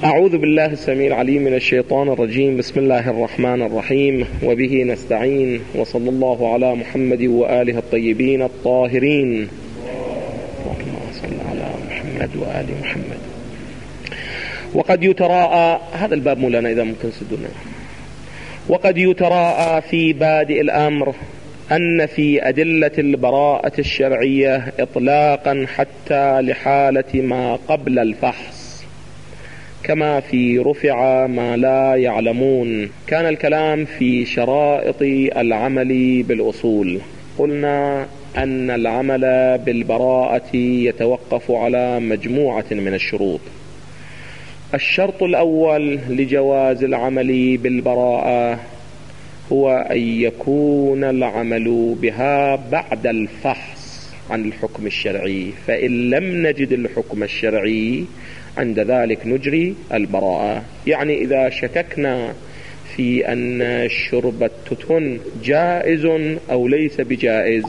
أعوذ بالله السميع العليم من الشيطان الرجيم. بسم الله الرحمن الرحيم، وبه نستعين، وصلى الله على محمد وآله الطيبين الطاهرين. اللهم صل على محمد وآل محمد. وقد يتراءى هذا الباب مولانا إذا ممكن سدنا. وقد يتراءى في بادئ الأمر أن في أدلة البراءة الشرعية إطلاقا حتى لحالة ما قبل الفحص، كما في رفع ما لا يعلمون. كان الكلام في شرائط العمل بالأصول. قلنا أن العمل بالبراءة يتوقف على مجموعة من الشروط. الشرط الأول لجواز العمل بالبراءة هو أن يكون العمل بها بعد الفحص عن الحكم الشرعي، فإن لم نجد الحكم الشرعي عند ذلك نجري البراءة. يعني إذا شككنا في أن شرب التتن جائز أو ليس بجائز،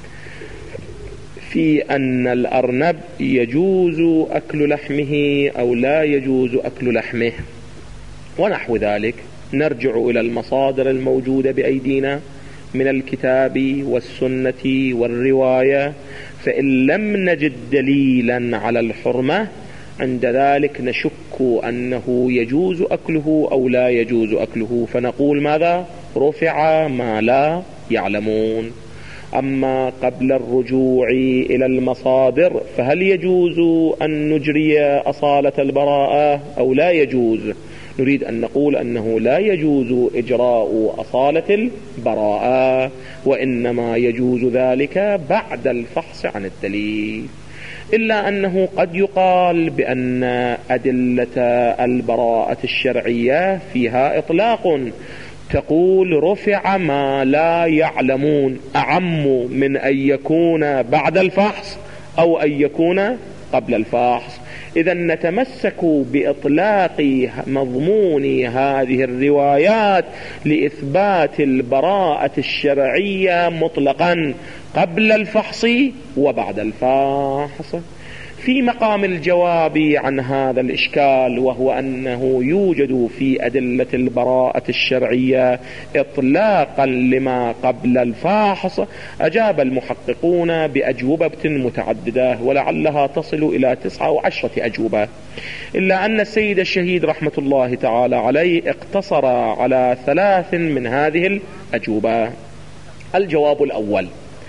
في أن الأرنب يجوز أكل لحمه أو لا يجوز أكل لحمه ونحو ذلك، نرجع إلى المصادر الموجودة بأيدينا من الكتاب والسنة والرواية، فإن لم نجد دليلا على الحرمة عند ذلك نشك أنه يجوز أكله أو لا يجوز أكله، فنقول ماذا؟ رفع ما لا يعلمون. أما قبل الرجوع إلى المصادر فهل يجوز أن نجري أصالة البراءة أو لا يجوز؟ نريد أن نقول أنه لا يجوز إجراء أصالة البراءة، وإنما يجوز ذلك بعد الفحص عن الدليل. إلا أنه قد يقال بأن أدلة البراءة الشرعية فيها إطلاق، تقول رفع ما لا يعلمون، أعم من أن يكون بعد الفحص أو أن يكون قبل الفحص. إذا نتمسك بإطلاق مضمون هذه الروايات لإثبات البراءة الشرعية مطلقا قبل الفحص وبعد الفحص. في مقام الجواب عن هذا الإشكال، وهو أنه يوجد في أدلة البراءة الشرعية إطلاقا لما قبل الفحص، أجاب المحققون بأجوبة متعددة ولعلها تصل إلى 9 أو 10 أجوبة، إلا أن السيد الشهيد رحمة الله تعالى عليه اقتصر على 3 من هذه الأجوبة. الجواب الأول،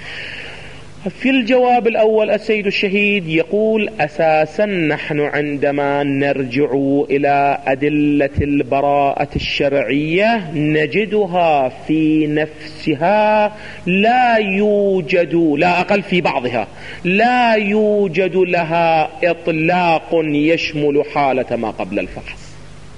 في الجواب الأول السيد الشهيد يقول أساسا نحن عندما نرجع إلى أدلة البراءة الشرعية نجدها في نفسها لا يوجد، لا أقل في بعضها، لا يوجد لها إطلاق يشمل حالة ما قبل الفحص.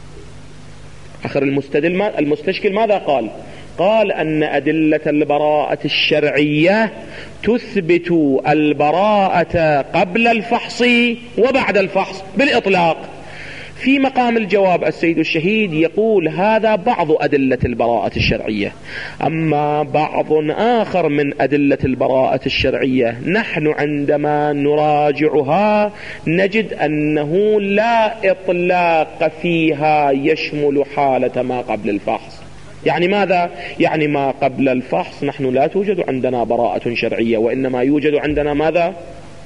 آخر المستشكل ماذا قال؟ قال أن أدلة البراءة الشرعية تثبت البراءة قبل الفحص وبعد الفحص بالإطلاق. في مقام الجواب السيد الشهيد يقول هذا بعض أدلة البراءة الشرعية، أما بعض آخر من أدلة البراءة الشرعية نحن عندما نراجعها نجد أنه لا إطلاق فيها يشمل حالة ما قبل الفحص. يعني ماذا؟ يعني ما قبل الفحص نحن لا توجد عندنا براءة شرعية، وإنما يوجد عندنا ماذا؟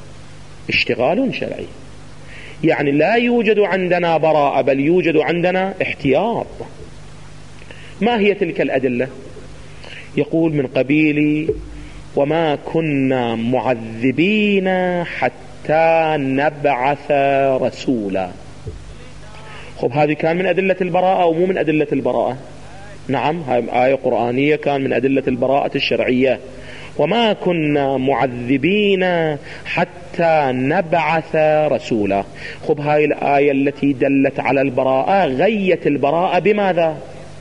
اشتغال شرعي. يعني لا يوجد عندنا براءة بل يوجد عندنا احتياط. ما هي تلك الأدلة؟ يقول من قبيل وما كنا معذبين حتى نبعث رسولا. خب هذه كان من أدلة البراءة أو مو من أدلة البراءة؟ نعم، هذه آية قرآنية كان من أدلة البراءة الشرعية. وما كنا معذبين حتى نبعث رسولا. خب هاي الآية التي دلت على البراءة غيت البراءة بماذا؟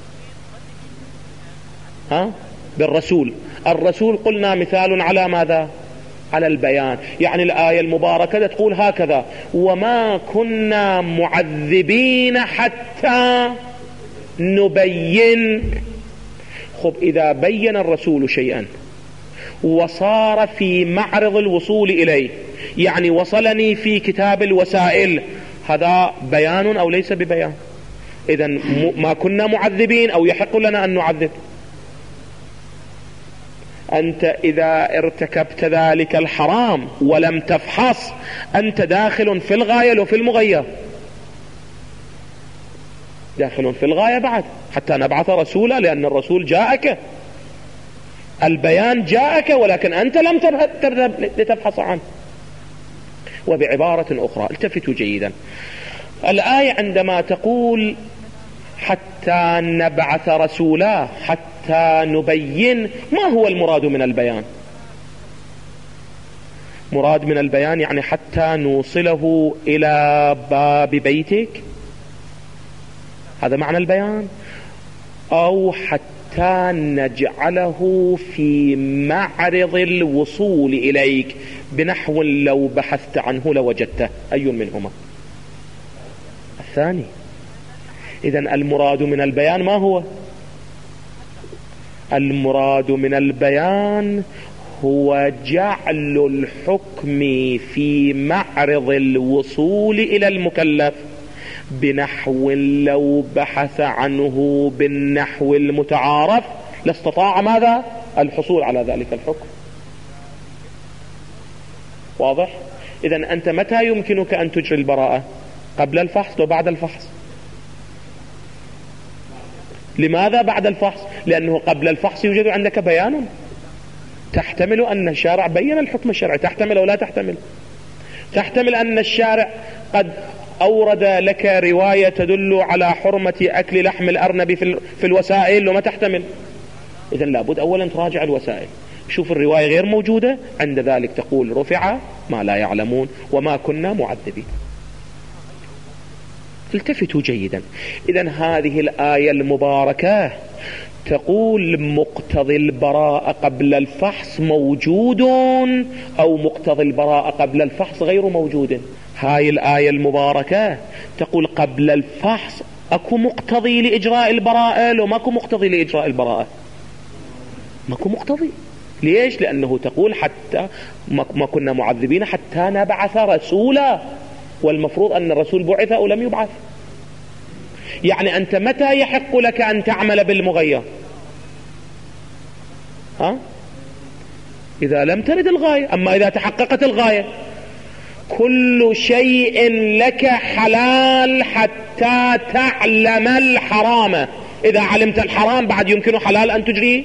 بالرسول. الرسول قلنا مثال على ماذا؟ على البيان. يعني الآية المباركة تقول هكذا وما كنا معذبين حتى نبين. خب إذا بين الرسول شيئا وصار في معرض الوصول إليه، يعني وصلني في كتاب الوسائل هذا بيان أو ليس ببيان؟ إذن ما كنا معذبين أو يحق لنا أن نعذب. أنت إذا ارتكبت ذلك الحرام ولم تفحص أنت داخل في الغاية وفي المغير، داخل في الغاية بعد، حتى نبعث رسولا، لأن الرسول جاءك، البيان جاءك، ولكن أنت لم تذهب لتبحث عنه. وبعبارة أخرى التفتوا جيدا، الآية عندما تقول حتى نبعث رسولا حتى نبين، ما هو المراد من البيان؟ مراد من البيان يعني حتى نوصله إلى باب بيتك، هذا معنى البيان، أو حتى نجعله في معرض الوصول إليك بنحو لو بحثت عنه لوجدته، أي منهما؟ الثاني. إذن المراد من البيان ما هو؟ المراد من البيان هو جعل الحكم في معرض الوصول إلى المكلف بنحو لو بحث عنه بالنحو المتعارف لاستطاع ماذا؟ الحصول على ذلك الحكم. واضح؟ إذن أنت متى يمكنك أن تجري البراءة؟ قبل الفحص وبعد الفحص. لماذا بعد الفحص؟ لأنه قبل الفحص يوجد عندك بيان تحتمل أن الشارع بين الحكم الشرعي، تحتمل أو لا تحتمل؟ تحتمل أن الشارع قد أورد لك رواية تدل على حرمة أكل لحم الأرنب في الوسائل، وما تحتمل. إذن لابد أولا تراجع الوسائل، شوف الرواية غير موجودة، عند ذلك تقول رفع ما لا يعلمون وما كنا معذبين. التفتوا جيدا. إذن هذه الآية المباركة تقول مقتضي البراءة قبل الفحص موجود أو مقتضي البراءة قبل الفحص غير موجود. هاي الآية المباركة تقول قبل الفحص أكو مقتضي لإجراء البراءة لو ماكو مقتضي لإجراء البراءة؟ ماكو مقتضي. ليش؟ لأنه تقول حتى ما كنا معذبين حتى نبعث رسولا، والمفروض أن الرسول بعث أو لم يبعث. يعني أنت متى يحق لك أن تعمل بالمغير؟ إذا لم ترد الغاية. أما إذا تحققت الغاية، كل شيء لك حلال حتى تعلم الحرام. إذا علمت الحرام بعد يمكن حلال أن تجريه.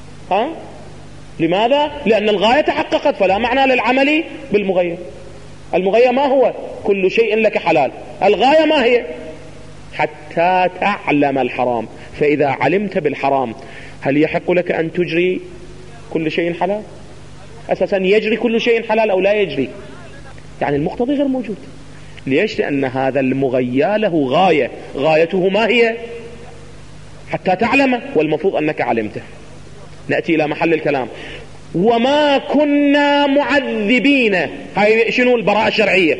لماذا؟ لأن الغاية تحققت، فلا معنى للعمل بالمغير. المغير ما هو؟ كل شيء لك حلال. الغاية ما هي؟ حتى تعلم الحرام. فإذا علمت بالحرام هل يحق لك أن تجري كل شيء حلال؟ أساسا يجري كل شيء حلال أو لا يجري؟ يعني المقتضي غير موجود. ليش؟ لأن هذا المغير له غاية، غايته ما هي؟ حتى تعلم، والمفروض أنك علمته. نأتي إلى محل الكلام. وما كنا معذبين، هاي شنو؟ البراءة الشرعية.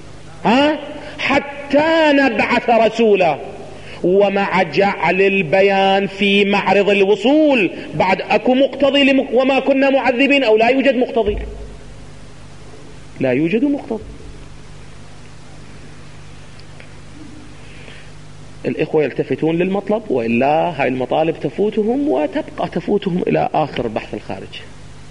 حتى نبعث رسولا. ومع جعل البيان في معرض الوصول بعد أكو مقتضي وما كنا معذبين أو لا يوجد مقتضي؟ لا يوجد مقتضي. الإخوة يلتفتون للمطلب، وإلا هاي المطالب تفوتهم وتبقى تفوتهم إلى آخر البحث الخارجي.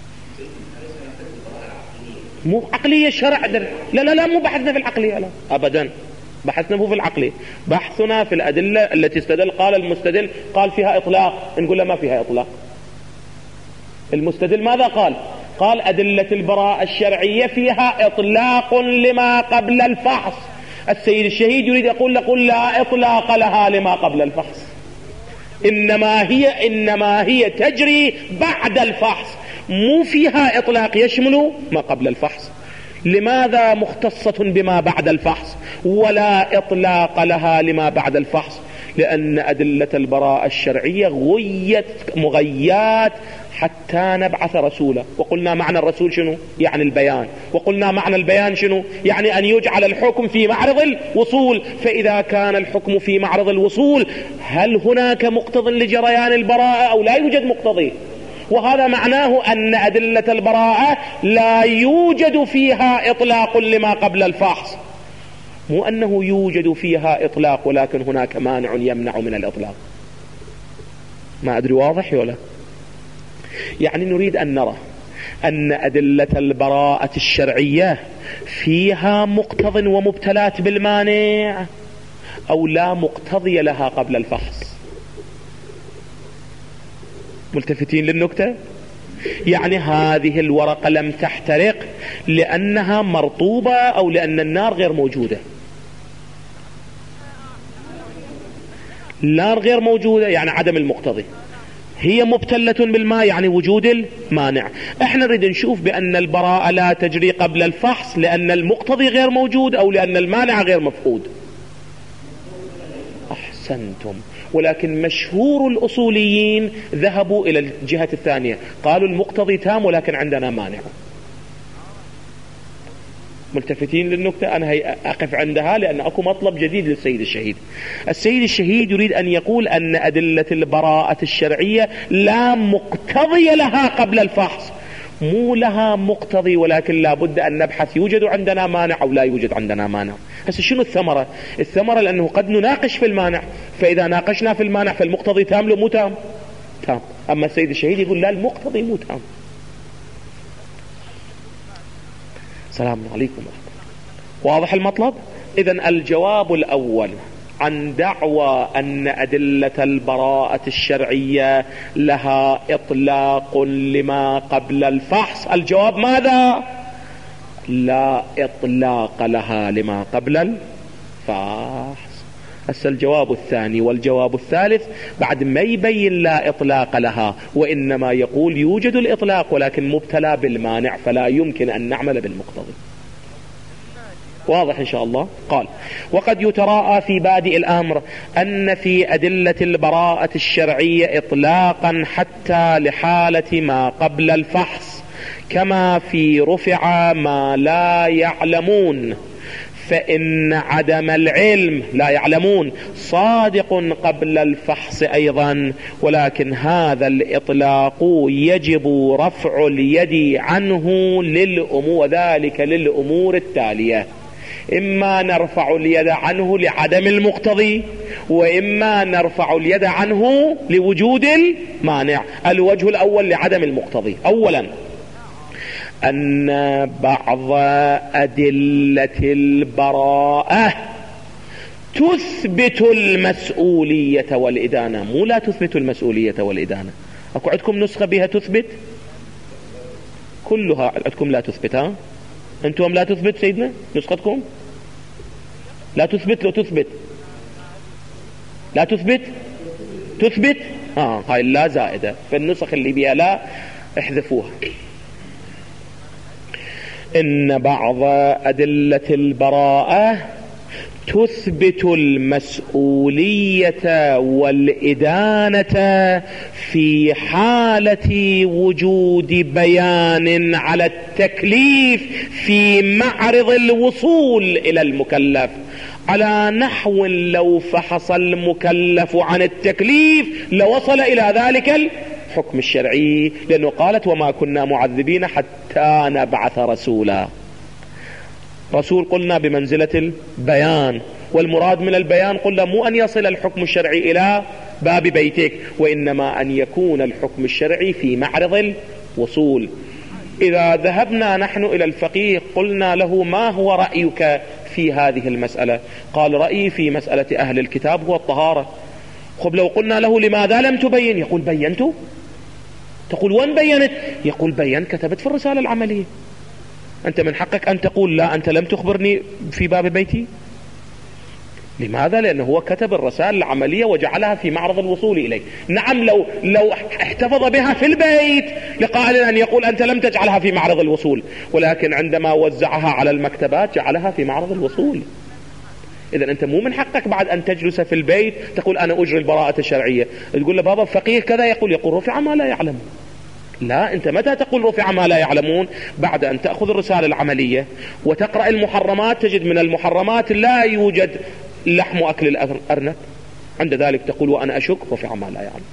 مو عقلية الشرع. لا مو بحثنا في العقلية، لا أبدا. بحثنا مو في العقلية، بحثنا في الأدلة التي استدل. قال المستدل قال فيها إطلاق، نقول له ما فيها إطلاق. المستدل ماذا قال؟ قال أدلة البراءة الشرعية فيها إطلاق لما قبل الفحص. السيد الشهيد يريد يقول لا إطلاق لها لما قبل الفحص، إنما هي تجري بعد الفحص، مو فيها إطلاق يشمل ما قبل الفحص. لماذا مختصة بما بعد الفحص ولا إطلاق لها لما بعد الفحص؟ لأن أدلة البراءة الشرعية مغيات حتى نبعث رسولا. وقلنا معنى الرسول شنو؟ يعني البيان. وقلنا معنى البيان شنو؟ يعني أن يجعل الحكم في معرض الوصول. فإذا كان الحكم في معرض الوصول هل هناك مقتضى لجريان البراءة أو لا يوجد مقتضي؟ وهذا معناه أن أدلة البراءة لا يوجد فيها إطلاق لما قبل الفحص، مو أنه يوجد فيها إطلاق ولكن هناك مانع يمنع من الإطلاق. ما أدري واضح ولا؟ يعني نريد أن نرى أن أدلة البراءة الشرعية فيها مقتض ومبتلات بالمانع أو لا مقتضي لها قبل الفحص. ملتفتين للنكتة؟ يعني هذه الورقة لم تحترق لأنها مرطوبة أو لأن النار غير موجودة. النار غير موجودة يعني عدم المقتضي، هي مبتلة بالماء يعني وجود المانع. احنا نريد نشوف بأن البراءة لا تجري قبل الفحص لأن المقتضي غير موجود أو لأن المانع غير مفقود. أحسنتم. ولكن مشهور الأصوليين ذهبوا إلى الجهة الثانية، قالوا المقتضي تام ولكن عندنا مانع. ملتفتين للنكتة؟ أنا أقف عندها لأن أكو مطلب جديد للسيد الشهيد. السيد الشهيد يريد أن يقول أن أدلة البراءة الشرعية لا مقتضي لها قبل الفحص، مو لها مقتضي ولكن لا بد أن نبحث يوجد عندنا مانع أو لا يوجد عندنا مانع. هسه شنو الثمرة؟ الثمرة لأنه قد نناقش في المانع، فإذا ناقشنا في المانع فالمقتضي تام لو مو تام؟ تام. أما السيد الشهيد يقول لا المقتضي مو تام. السلام عليكم. واضح المطلب؟ إذن الجواب الأول عن دعوى أن أدلة البراءة الشرعية لها إطلاق لما قبل الفحص، الجواب ماذا؟ لا إطلاق لها لما قبل الفحص. هسه الجواب الثاني والجواب الثالث بعد ما يبين لا إطلاق لها، وإنما يقول يوجد الإطلاق ولكن مبتلى بالمانع فلا يمكن أن نعمل بالمقتضي. واضح إن شاء الله؟ قال: وقد يتراءى في بادئ الأمر أن في أدلة البراءة الشرعية إطلاقا حتى لحالة ما قبل الفحص، كما في رفع ما لا يعلمون، فإن عدم العلم لا يعلمون صادق قبل الفحص أيضا، ولكن هذا الإطلاق يجب رفع اليد عنه وذلك للأمور التالية: إما نرفع اليد عنه لعدم المقتضي، وإما نرفع اليد عنه لوجود المانع. الوجه الأول لعدم المقتضي. أولا أن بعض أدلة البراءة تثبت المسؤولية والإدانة، مو لا تثبت المسؤولية والإدانة. أكو عندكم نسخة بها تثبت؟ كلها عندكم لا تثبت. ها أنتم لا تثبت سيدنا نسختكم لا تثبت. لو تثبت لا تثبت تثبت هاي لا زائدة، فالنسخ اللي بها لا احذفوها. إن بعض أدلة البراءة تثبت المسؤولية والإدانة في حالة وجود بيان على التكليف في معرض الوصول إلى المكلف، على نحو لو فحص المكلف عن التكليف لوصل إلى ذلك الحكم الشرعي، لأنه قالت: وما كنا معذبين حتى نبعث رسولا. رسول قلنا بمنزلة البيان، والمراد من البيان قلنا مو أن يصل الحكم الشرعي إلى باب بيتك، وإنما أن يكون الحكم الشرعي في معرض الوصول. إذا ذهبنا نحن إلى الفقيه قلنا له: ما هو رأيك في هذه المسألة؟ قال: رأيي في مسألة أهل الكتاب هو الطهارة. خب لو قلنا له: لماذا لم تبين؟ يقول: بينت. تقول: وين بينت؟ يقول: بين كتبت في الرسالة العملية. أنت من حقك أن تقول: لا أنت لم تخبرني في باب بيتي. لماذا؟ لأنه هو كتب الرسالة العملية وجعلها في معرض الوصول إليه. نعم لو احتفظ بها في البيت لقائل أن يقول: أنت لم تجعلها في معرض الوصول، ولكن عندما وزعها على المكتبات جعلها في معرض الوصول. إذن أنت مو من حقك بعد أن تجلس في البيت تقول: أنا أجري البراءة الشرعية. تقول له: بابا فقيه كذا يقول رفع ما لا يعلم. لا، أنت متى تقول رفع ما لا يعلمون؟ بعد أن تأخذ الرسالة العملية وتقرأ المحرمات، تجد من المحرمات لا يوجد لحم أكل الأرنب، عند ذلك تقول: وأنا أشك رفع ما لا يعلم.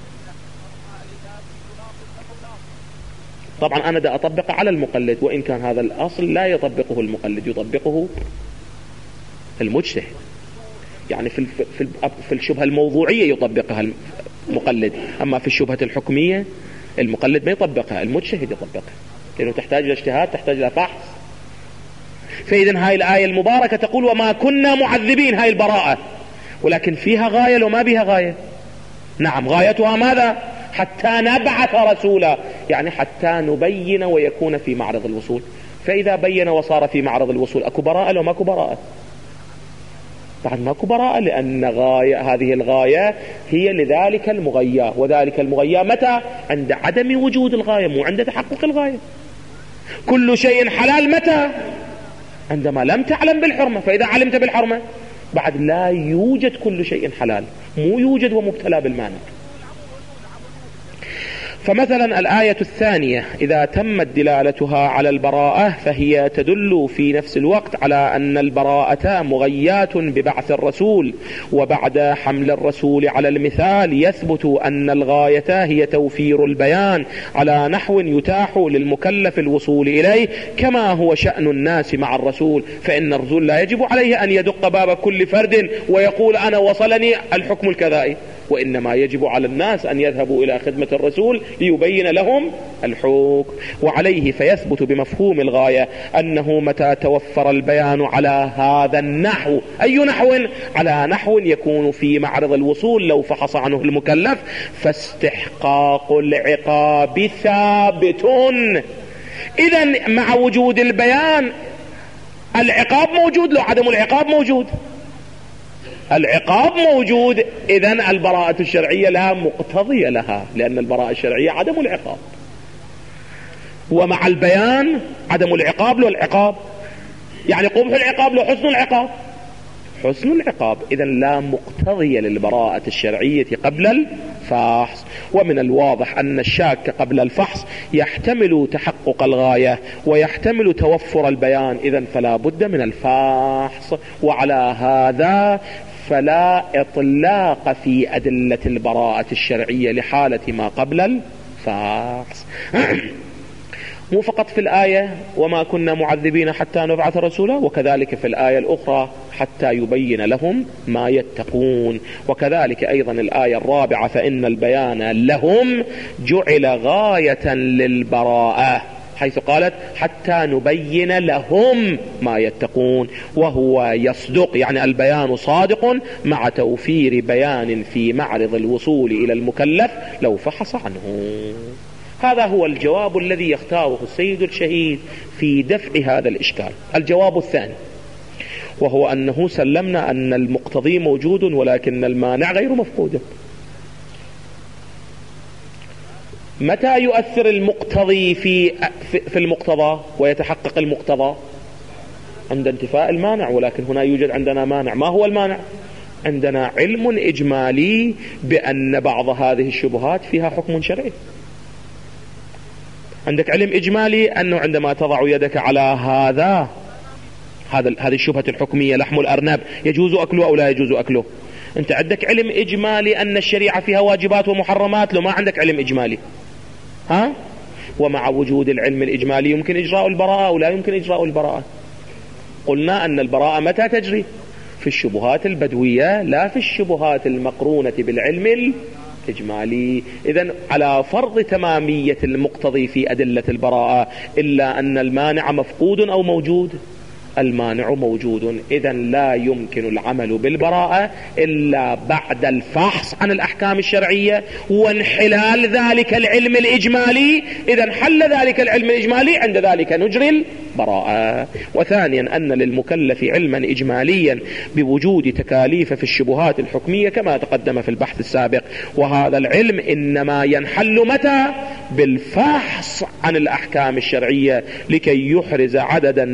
طبعا أنا دا أطبق على المقلد، وإن كان هذا الأصل لا يطبقه المقلد، يطبقه المجتهد. يعني في الشبهة الموضوعية يطبقها المقلد، أما في الشبهة الحكمية المقلد ما يطبقها، المجتهد يطبقها، لأنه تحتاج إلى اجتهاد، تحتاج إلى فحص. فإذن هاي الآية المباركة تقول وما كنا معذبين، هاي البراءة، ولكن فيها غاية لو ما بها غاية. نعم، غايتها ماذا؟ حتى نبعث رسولا، يعني حتى نبين ويكون في معرض الوصول. فإذا بين وصار في معرض الوصول أكو براءة لو ماكو براءة؟ بعد ماكو براءة، لأن هذه الغاية هي لذلك المغيى، وذلك المغيى متى؟ عند عدم وجود الغاية، مو عند تحقق الغاية. كل شيء حلال متى؟ عندما لم تعلم بالحرمة. فإذا علمت بالحرمة بعد لا يوجد كل شيء حلال، مو يوجد ومبتلى بالمانع. فمثلا الآية الثانية إذا تمت دلالتها على البراءة فهي تدل في نفس الوقت على أن البراءة مغيات ببعث الرسول، وبعد حمل الرسول على المثال يثبت أن الغاية هي توفير البيان على نحو يتاح للمكلف الوصول إليه، كما هو شأن الناس مع الرسول. فإن الرسول لا يجب عليه أن يدق باب كل فرد ويقول أنا وصلني الحكم الكذائي، وإنما يجب على الناس أن يذهبوا إلى خدمة الرسول ليبين لهم الحكم. وعليه فيثبت بمفهوم الغاية أنه متى توفر البيان على هذا النحو، أي نحو؟ على نحو يكون في معرض الوصول لو فحص عنه المكلف، فاستحقاق العقاب ثابت. إذن مع وجود البيان العقاب موجود، لو عدم العقاب موجود. العقاب موجود، إذن البراءة الشرعية لا مقتضي لها، لأن البراءة الشرعية عدم العقاب، ومع البيان عدم العقاب له العقاب، يعني قبح العقاب له حسن العقاب، حسن العقاب. إذن لا مقتضي للبراءة الشرعية قبل الفحص. ومن الواضح أن الشاك قبل الفحص يحتمل تحقق الغاية ويحتمل توفر البيان، إذن فلا بد من الفحص. وعلى هذا فلا إطلاق في أدلة البراءة الشرعية لحالة ما قبل الفحص. مو فقط في الآية وما كنا معذبين حتى نبعث رسولا، وكذلك في الآية الأخرى حتى يبين لهم ما يتقون. وكذلك أيضا الآية الرابعة فإن البيان لهم جعل غاية للبراءة، حيث قالت حتى نبين لهم ما يتقون، وهو يصدق، يعني البيان صادق مع توفير بيان في معرض الوصول إلى المكلف لو فحص عنه. هذا هو الجواب الذي يختاره السيد الشهيد في دفع هذا الإشكال. الجواب الثاني وهو أنه سلمنا أن المقتضي موجود ولكن المانع غير مفقود. متى يؤثر المقتضي في المقتضى ويتحقق المقتضى؟ عند انتفاء المانع، ولكن هنا يوجد عندنا مانع. ما هو المانع؟ عندنا علم إجمالي بأن بعض هذه الشبهات فيها حكم شرعي. عندك علم إجمالي أنه عندما تضع يدك على هذه الشبهة الحكمية لحم الأرنب يجوز أكله أو لا يجوز أكله. أنت عندك علم إجمالي أن الشريعة فيها واجبات ومحرمات، لو ما عندك علم إجمالي ومع وجود العلم الإجمالي يمكن إجراء البراءة أو لا يمكن إجراء البراءة. قلنا أن البراءة متى تجري؟ في الشبهات البدوية، لا في الشبهات المقرونة بالعلم الإجمالي. إذن على فرض تمامية المقتضي في أدلة البراءة، إلا أن المانع مفقود أو موجود؟ المانع موجود. إذن لا يمكن العمل بالبراءة إلا بعد الفحص عن الأحكام الشرعية وانحلال ذلك العلم الإجمالي. إذن حل ذلك العلم الإجمالي، عند ذلك نجري البراءة. وثانيا أن للمكلف علما إجماليا بوجود تكاليف في الشبهات الحكمية كما تقدم في البحث السابق، وهذا العلم إنما ينحل متى؟ بالفحص عن الأحكام الشرعية لكي يحرز عددا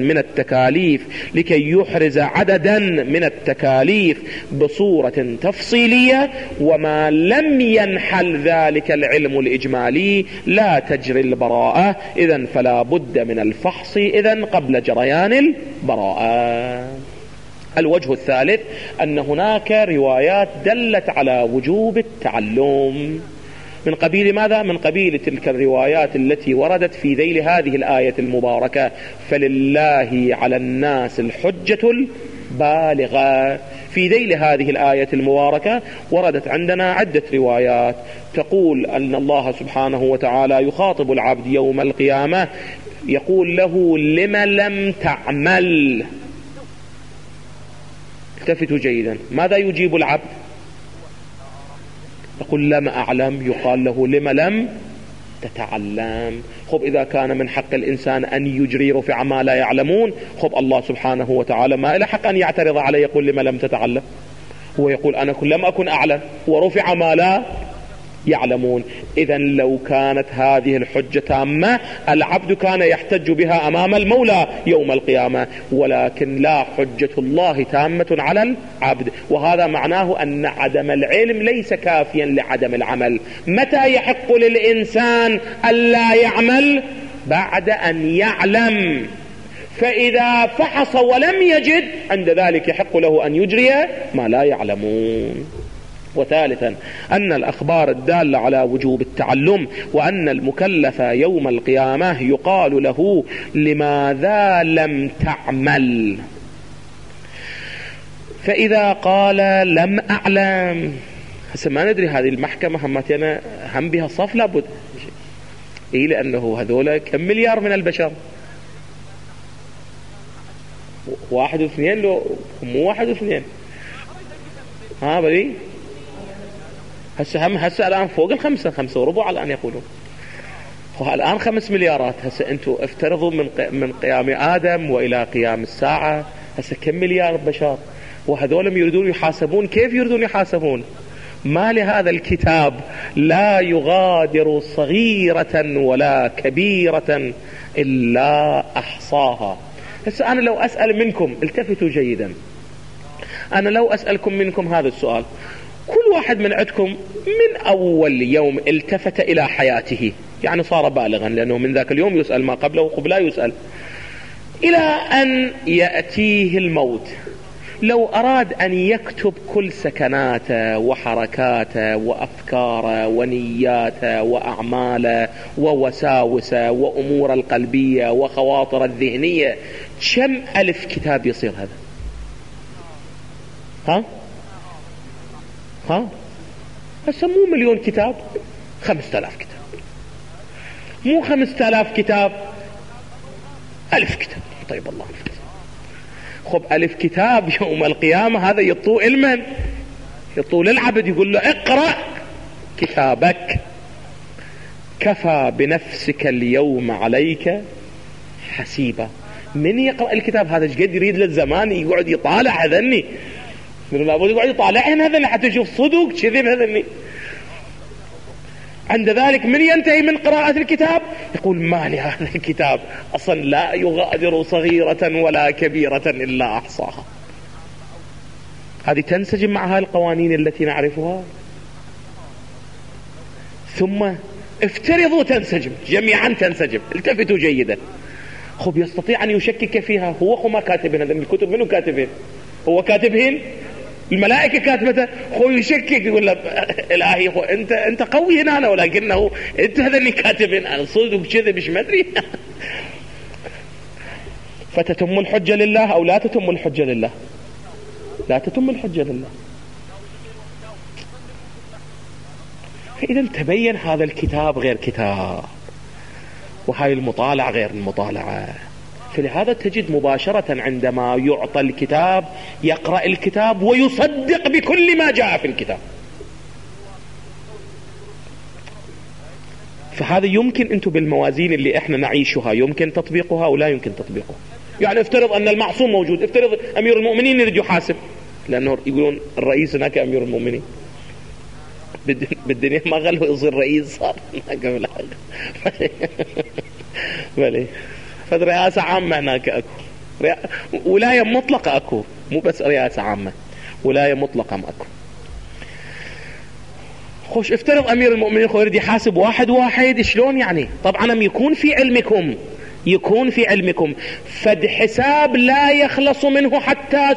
من التكاليف بصورة تفصيلية. وما لم ينحل ذلك العلم الإجمالي لا تجري البراءة. إذن فلا بد من الفحص إذن قبل جريان البراءة. الوجه الثالث أن هناك روايات دلت على وجوب التعلم. من قبيل ماذا؟ من قبيل تلك الروايات التي وردت في ذيل هذه الآية المباركة: فلله على الناس الحجة بالغة. في ذيل هذه الآية المباركة وردت عندنا عدة روايات تقول أن الله سبحانه وتعالى يخاطب العبد يوم القيامة يقول له لم لم تعمل. التفتوا جيدا، ماذا يجيب العبد؟ يقول لم أعلم. يقال له لم لم تتعلم. خب إذا كان من حق الإنسان أن يجري رفع ما لا يعلمون، خب الله سبحانه وتعالى ما له حق أن يعترض عليه يقول لم لم تتعلم. هو يقول أنا لم أكن أعلم ورفع ما لا يعلمون. إذا لو كانت هذه الحجة تامة العبد كان يحتج بها أمام المولى يوم القيامة، ولكن لا حجة الله تامة على العبد. وهذا معناه أن عدم العلم ليس كافيا لعدم العمل. متى يحق للإنسان ألا يعمل؟ بعد أن يعلم. فإذا فحص ولم يجد عند ذلك يحق له أن يجري ما لا يعلمون. وثالثا أن الأخبار الدالة على وجوب التعلم وأن المكلف يوم القيامة يقال له لماذا لم تعمل. فإذا قال لم أعلم، هسه ما ندري هذه المحكمة همتنا هم بها صف لابد إيه، لأنه هذولا كم مليار من البشر، 1 و2 لو مو 1 و2 بلي هسه الآن فوق 5 وربع الآن يقولون، الآن 5 مليارات. هسه أنتم افترضوا من قيام آدم وإلى قيام الساعة هسه كم مليار بشر، وهذول يريدون يحاسبون. كيف يريدون يحاسبون؟ ما لهذا الكتاب لا يغادر صغيرة ولا كبيرة إلا أحصاها. هسه أنا لو أسأل منكم، التفتوا جيدا، أنا لو أسألكم منكم هذا السؤال، كل واحد من عندكم من أول يوم التفت إلى حياته، يعني صار بالغا لأنه من ذاك اليوم يسأل، ما قبله وقبل لا يسأل، إلى أن يأتيه الموت، لو أراد أن يكتب كل سكناته وحركاته وأفكاره ونياته وأعماله ووساوسه وأمور القلبية وخواطر الذهنية، كم ألف كتاب يصير هذا؟ هسه مو 1,000,000 كتاب، 5,000 كتاب، مو 5,000 كتاب، 1000 كتاب. طيب الله عافيك. خب 1000 كتاب يوم القيامة هذا يطوء علما، يطوء للعبد، يقول له اقرأ كتابك كفى بنفسك اليوم عليك حسيبا. من يقرأ الكتاب هذا؟ ايش قد يريد للزمان يقعد يطالع هذني، من لابد يقعد يطالعهن هذني حتى يشوف صدق كذب هذني. عند ذلك من ينتهي من قراءة الكتاب يقول ما لهذا الكتاب أصلا لا يغادر صغيرة ولا كبيرة إلا أحصاها. هذه تنسجم مع القوانين التي نعرفها. ثم افترضوا تنسجم جميعا، تنسجم، التفتوا جيدا. خب يستطيع أن يشكك فيها، هو ما كاتبين هذا الكتب، منه كاتبين؟ هو كاتبين؟ الملائكة كاتبته. هو يشكك يقول له الهي هو انت قوي هنا ولكنه انت هذا اللي كاتبين، انا صدق كذا مش مدري. فتتم الحجة لله او لا تتم الحجة لله؟ لا تتم الحجة لله. فإذا تبين هذا الكتاب غير كتاب، وهاي المطالعة غير المطالعة. فلهذا تجد مباشرة عندما يعطى الكتاب يقرأ الكتاب ويصدق بكل ما جاء في الكتاب. فهذا يمكن أنتم بالموازين اللي احنا نعيشها يمكن تطبيقها ولا يمكن تطبيقها. يعني افترض أن المعصوم موجود، افترض أمير المؤمنين يريد يحاسب، لأنه يقولون الرئيس هناك أمير المؤمنين بالدنيا، ما غلوا يصير رئيس، صار قبل بلي فرئاسة عامة هناك أكو، ولاية مطلقة أكو، مو بس رئاسة عامة، ولاية مطلقة أكو. خوش افترض أمير المؤمنين يريد يحاسب واحد واحد، شلون يعني؟ طبعا يكون في علمكم فد حساب لا يخلص منه حتى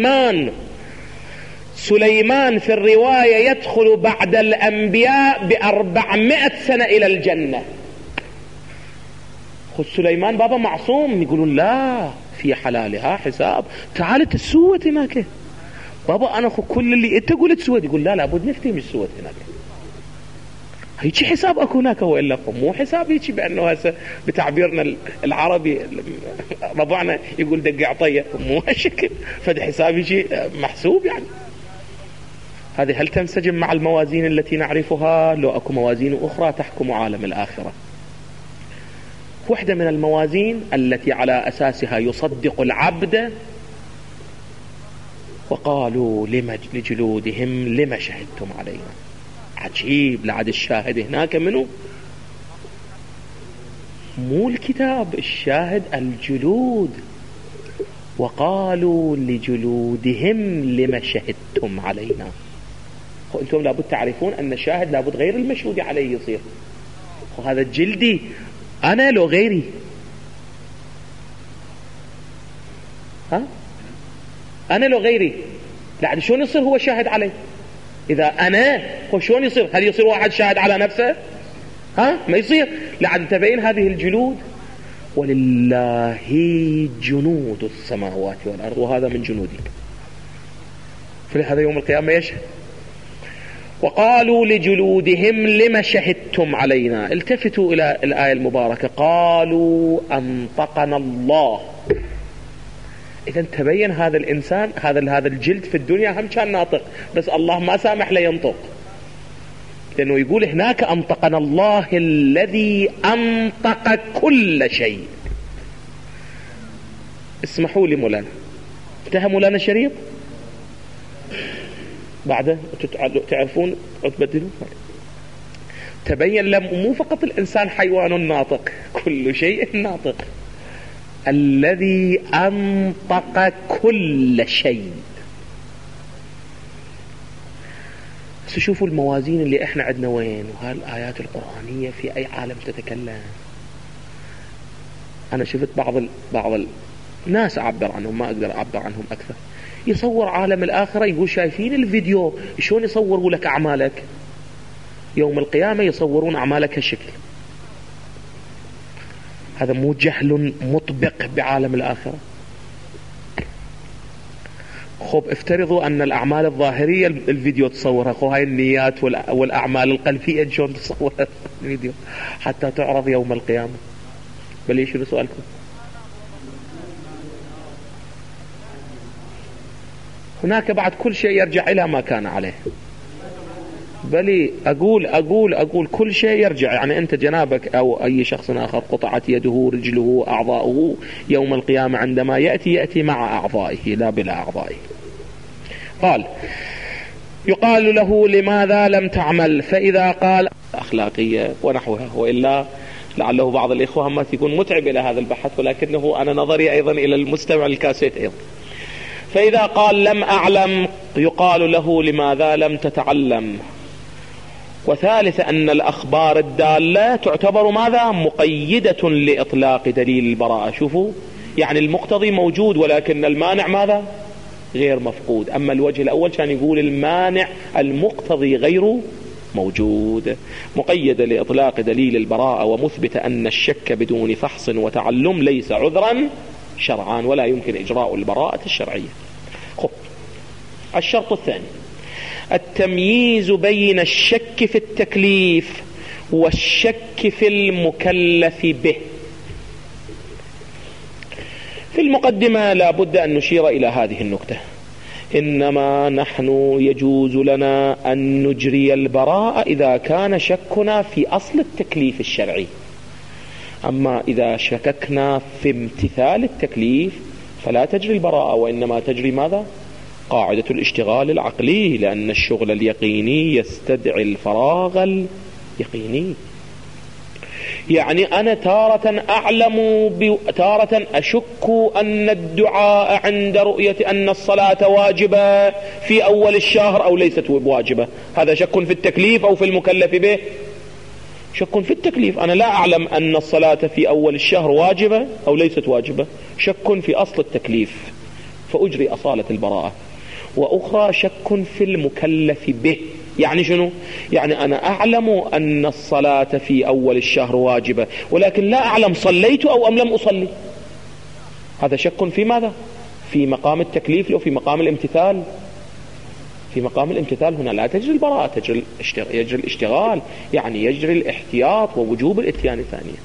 سليمان في الرواية يدخل بعد الأنبياء ب400 سنة إلى الجنة. خذ سليمان بابا معصوم، يقولون لا، في حلالها حساب. تعال تسوت هناك بابا، أنا كل اللي أنت قلت سوت، يقول لا لابد نفتي مش سوت هناك. هيجي حساب أكو هناك، وإلا مو حساب يجي بأنه هسه بتعبيرنا العربي ربعنا يقول دق عطية، مو هالشكل. فده حساب يجي محسوب يعني. هذه هل تنسجم مع الموازين التي نعرفها؟ لو أكو موازين أخرى تحكم عالم الآخرة. واحدة من الموازين التي على أساسها يصدق العبد: وقالوا لجلودهم لما شهدتم علينا. عجيب، لعد الشاهد هناك منه مو الكتاب، الشاهد الجلود. وقالوا لجلودهم لما شهدتم علينا. وانتم لابد تعرفون أن الشاهد لابد غير المشهود عليه يصير. وهذا جلدي أنا لو غيري، أنا لو غيري، لعد شلون يصير هو شاهد عليه؟ إذا أنا هو شلون يصير؟ هل يصير واحد شاهد على نفسه؟ ما يصير. لعد تبين هذه الجلود: ولله جنود السماوات والأرض، وهذا من جنودي. فلهذا يوم القيامة يشهد. وقالوا لجلودهم لما شهدتم علينا. التفتوا إلى الآية المباركة: قالوا أنطقنا الله. إذا تبين هذا الإنسان، هذا الجلد في الدنيا هم كان ناطق، بس الله ما سامح له ينطق، لأنه يقول هناك أنطقنا الله الذي أنطق كل شيء. اسمحوا لي مولانا، انتهى مولانا شريف بعده تعرفون تبدلوا. تبين لهم مو فقط الإنسان حيوان ناطق، كل شيء ناطق. الذي أنطق كل شيء. شوفوا الموازين اللي احنا عندنا وين، وهالآيات القرآنية في أي عالم تتكلم. أنا شفت بعض الناس أعبر عنهم، ما أقدر أعبر عنهم أكثر، يصور عالم الآخرة، يقول شايفين الفيديو شلون يصوروا لك أعمالك يوم القيامة، يصورون أعمالك هالشكل. هذا مو جهل مطبق بعالم الآخرة؟ خب افترضوا أن الأعمال الظاهرية الفيديو تصورها، خو هاي النيات والأعمال القلبية شلون تصورها الفيديو حتى تعرض يوم القيامة؟ بل شنو سؤالكم؟ هناك بعد كل شيء يرجع إلى ما كان عليه. بل أقول كل شيء يرجع، يعني أنت جنابك أو أي شخص آخر قطعت يده رجله أعضاؤه يوم القيامة عندما يأتي مع أعضائه لا بلا أعضائه. قال: يقال له لماذا لم تعمل؟ فإذا قال أخلاقية ونحوها، وإلا لعله بعض الإخوة ما يكون متعب إلى هذا البحث، ولكنه أنا نظري أيضا إلى المستمع الكاسيت أيضا. فإذا قال لم أعلم يقال له لماذا لم تتعلم. وثالث أن الأخبار الدالة تعتبر ماذا؟ مقيدة لإطلاق دليل البراءة. شوفوا، يعني المقتضي موجود ولكن المانع ماذا؟ غير مفقود. أما الوجه الأول كان يقول المانع المقتضي غير موجود. مقيدة لإطلاق دليل البراءة، ومثبت أن الشك بدون فحص وتعلم ليس عذرا شرعا، ولا يمكن إجراء البراءة الشرعية. خب، الشرط الثاني: التمييز بين الشك في التكليف والشك في المكلف به. في المقدمة لا بد أن نشير إلى هذه النكتة: إنما نحن يجوز لنا أن نجري البراءة إذا كان شكنا في أصل التكليف الشرعي. أما إذا شككنا في امتثال التكليف فلا تجري البراءة، وإنما تجري ماذا؟ قاعدة الاشتغال العقلي، لأن الشغل اليقيني يستدعي الفراغ اليقيني. يعني أنا تارة أعلم تارة أشك أن الدعاء عند رؤية أن الصلاة واجبة في أول الشهر أو ليست واجبة. هذا شك في التكليف أو في المكلف به؟ شك في التكليف. أنا لا أعلم أن الصلاة في أول الشهر واجبة أو ليست واجبة، شك في أصل التكليف فأجري أصالة البراءة. وأخرى شك في المكلف به. يعني شنو؟ يعني أنا أعلم أن الصلاة في أول الشهر واجبة، ولكن لا أعلم صليت أو أم لم أصلي. هذا شك في ماذا؟ في مقام التكليف لو في مقام الامتثال؟ في مقام الامتثال هنا لا تجري البراءة، يجري الاشتغال، يعني يجري الاحتياط ووجوب الاتيان ثانيا.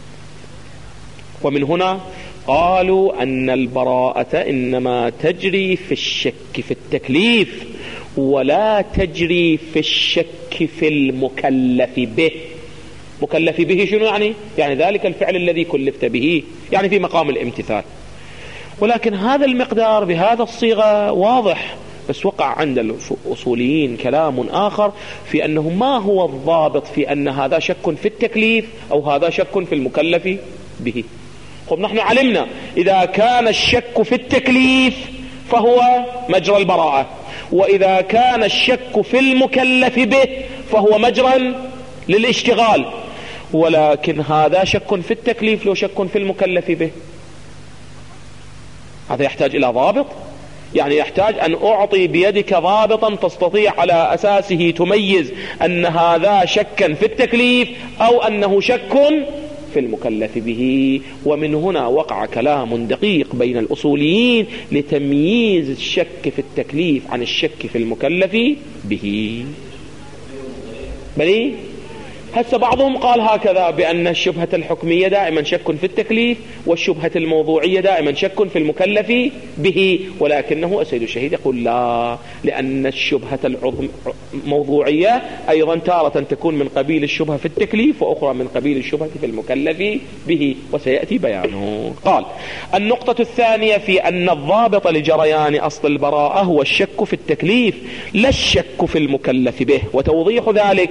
ومن هنا قالوا أن البراءة إنما تجري في الشك في التكليف ولا تجري في الشك في المكلف به. مكلف به شنو يعني؟ يعني ذلك الفعل الذي كلفت به، يعني في مقام الامتثال. ولكن هذا المقدار بهذا الصيغة واضح، بس وقع عند الأصوليين كلام آخر في أنه ما هو الضابط في أن هذا شك في التكليف أو هذا شك في المكلف به. طب نحن علمنا إذا كان الشك في التكليف فهو مجرى البراءة، وإذا كان الشك في المكلف به فهو مجرى للاشتغال. ولكن هذا شك في التكليف لو شك في المكلف به، هذا يحتاج إلى ضابط، يعني يحتاج أن أعطي بيدك ضابطا تستطيع على أساسه تميز أن هذا شك في التكليف أو أنه شك في المكلف به. ومن هنا وقع كلام دقيق بين الأصوليين لتمييز الشك في التكليف عن الشك في المكلف به. بلي هسه بعضهم قال هكذا بأن الشبهة الحكمية دائما شك في التكليف والشبهة الموضوعية دائما شك في المكلف به، ولكنه السيد الشهيد يقول لا، لأن الشبهة الموضوعية أيضا تارة تكون من قبيل الشبهة في التكليف وأخرى من قبيل الشبهة في المكلف به، وسيأتي بيانه. قال النقطة الثانية في أن الضابط لجريان أصل البراءة هو الشك في التكليف لا الشك في المكلف به. وتوضيح ذلك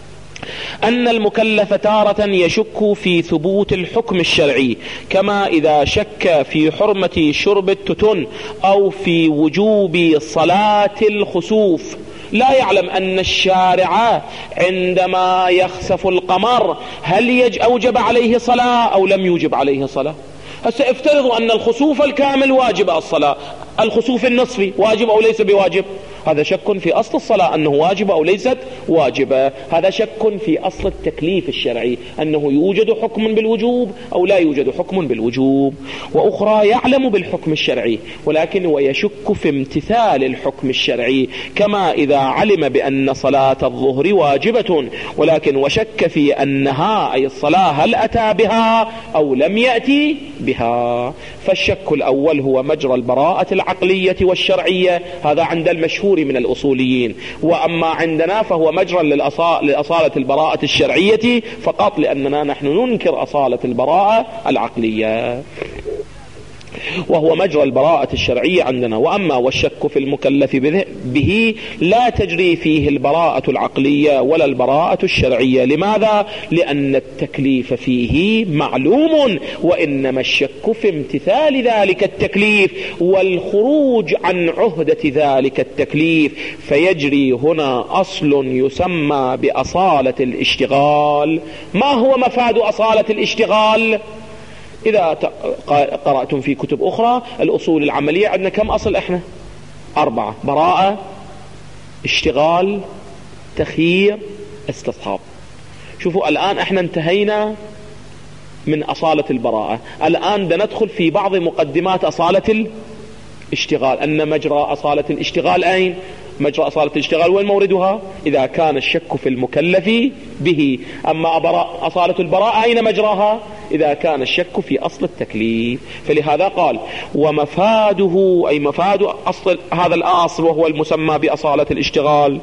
أن المكلف تارة يشك في ثبوت الحكم الشرعي، كما إذا شك في حرمة شرب التتن أو في وجوب صلاة الخسوف. لا يعلم أن الشارع عندما يخسف القمر هل أوجب عليه صلاة أو لم يوجب عليه صلاة. هسه افترضوا أن الخسوف الكامل واجب الصلاة، الخسوف النصفي واجب أو ليس بواجب. هذا شك في أصل الصلاة أنه واجب أو ليست واجبة. هذا شك في أصل التكليف الشرعي أنه يوجد حكم بالوجوب أو لا يوجد حكم بالوجوب. وأخرى يعلم بالحكم الشرعي ولكن ويشك في امتثال الحكم الشرعي، كما إذا علم بأن صلاة الظهر واجبة ولكن وشك في أنها أي الصلاة هل أتى بها أو لم يأتي بها. فالشك الأول هو مجرى البراءة العقلية والشرعية، هذا عند المشهور من الأصوليين. وأما عندنا فهو مجرى لأصالة البراءة الشرعية فقط، لأننا نحن ننكر أصالة البراءة العقلية، وهو مجرى البراءة الشرعية عندنا. وأما والشك في المكلف به لا تجري فيه البراءة العقلية ولا البراءة الشرعية. لماذا؟ لأن التكليف فيه معلوم، وإنما الشك في امتثال ذلك التكليف والخروج عن عهدة ذلك التكليف. فيجري هنا أصل يسمى بأصالة الاشتغال. ما هو مفاد أصالة الاشتغال؟ إذا قرأتم في كتب أخرى الأصول العملية عندنا كم أصل إحنا؟ 4: براءة، اشتغال، تخيير، استصحاب. شوفوا الآن إحنا انتهينا من أصالة البراءة، الآن بندخل في بعض مقدمات أصالة الاشتغال. أن مجرى أصالة الاشتغال أين؟ مجرى أصالة الاشتغال وين موردها؟ إذا كان الشك في المكلف به. أما أصالة البراءة أين مجراها؟ إذا كان الشك في أصل التكليف. فلهذا قال ومفاده أي مفاد أصل هذا الأصل وهو المسمى بأصالة الاشتغال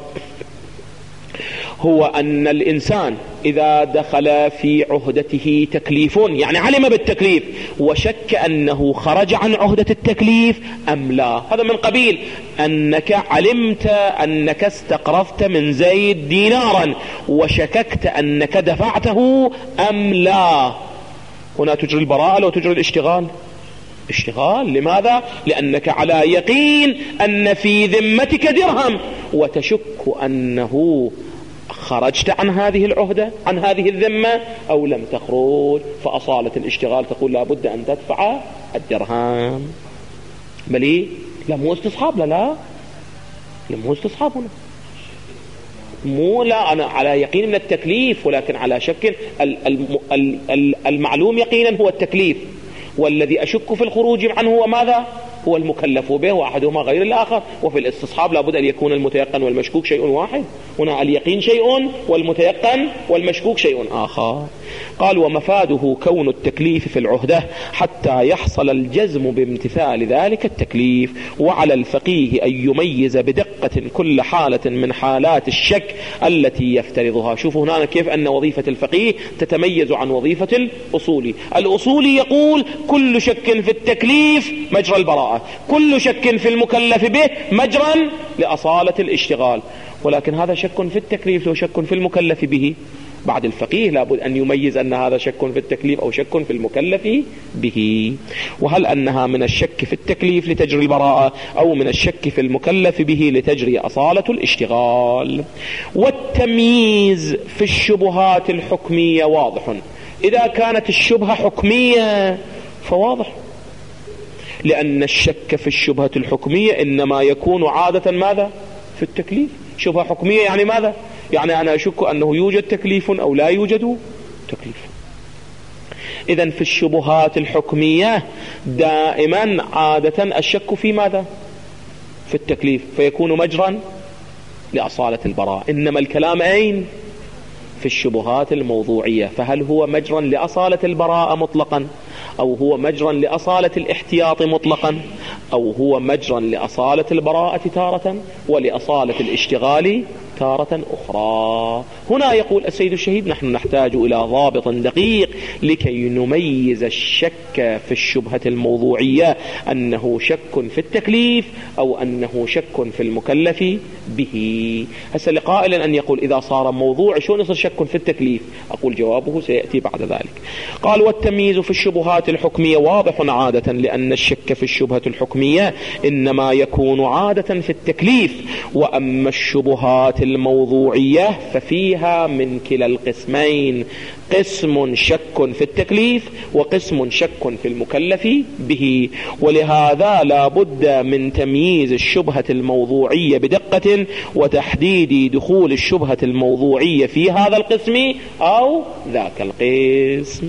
هو أن الإنسان إذا دخل في عهدته تكليف، يعني علم بالتكليف وشك أنه خرج عن عهدة التكليف أم لا. هذا من قبيل أنك علمت أنك استقرضت من زيد دينارا وشككت أنك دفعته أم لا. هنا تجري البراءة لو تجري الاشتغال؟ اشتغال. لماذا؟ لأنك على يقين أن في ذمتك درهم وتشك أنه خرجت عن هذه العهدة عن هذه الذمة أو لم تخرج. فأصالة الاشتغال تقول لابد أن تدفع الدرهم. بلي لا مو استصحاب، لا مو استصحاب هنا، مو لا أنا على يقين من التكليف ولكن على شك. المعلوم يقينا هو التكليف، والذي أشك في الخروج عنه هو ماذا؟ هو المكلف به، وأحدهما غير الآخر. وفي الاستصحاب لابد أن يكون المتيقن والمشكوك شيء واحد. هنا اليقين شيء والمتيقن والمشكوك شيء آخر. قال ومفاده كون التكليف في العهدة حتى يحصل الجزم بامتثال ذلك التكليف، وعلى الفقيه أن يميز بدقة كل حالة من حالات الشك التي يفترضها. شوفوا هنا كيف أن وظيفة الفقيه تتميز عن وظيفة الأصولي. الأصولي يقول كل شك في التكليف مجرى البراءة، كل شك في المكلف به مجرى لأصالة الاشتغال، ولكن هذا شك في التكليف وشك في المكلف به. بعد الفقيه لابد أن يميز أن هذا شك في التكليف أو شك في المكلف به، وهل أنها من الشك في التكليف لتجري البراءة أو من الشك في المكلف به لتجري أصالة الاشتغال. والتمييز في الشبهات الحكمية واضح. إذا كانت الشبهة حكمية فواضح، لأن الشك في الشبهة الحكمية إنما يكون عادة ماذا؟ في التكليف. شبهة حكمية يعني ماذا؟ يعني أنا أشك أنه يوجد تكليف أو لا يوجد تكليف. إذن في الشبهات الحكمية دائما عادة الشك في ماذا؟ في التكليف، فيكون مجرا لأصالة البراءة. إنما الكلام أين؟ في الشبهات الموضوعية. فهل هو مجرا لأصالة البراءة مطلقا، أو هو مجرا لأصالة الاحتياط مطلقا، أو هو مجرا لأصالة البراءة تارة ولأصالة الاشتغال تارة أخرى؟ هنا يقول السيد الشهيد نحن نحتاج إلى ضابط دقيق لكي نميز الشك في الشبهة الموضوعية أنه شك في التكليف أو أنه شك في المكلف به. هسه لقائل أن يقول إذا صار موضوع شو يصير شك في التكليف؟ أقول جوابه سيأتي بعد ذلك. قال والتمييز في الشبهات الحكمية واضح عادة، لأن الشك في الشبهة الحكمية إنما يكون عادة في التكليف، وأما الشبهات الموضوعية ففيها من كلا القسمين، قسم شك في التكليف وقسم شك في المكلف به. ولهذا لا بد من تمييز الشبهة الموضوعية بدقة وتحديد دخول الشبهة الموضوعية في هذا القسم أو ذاك القسم.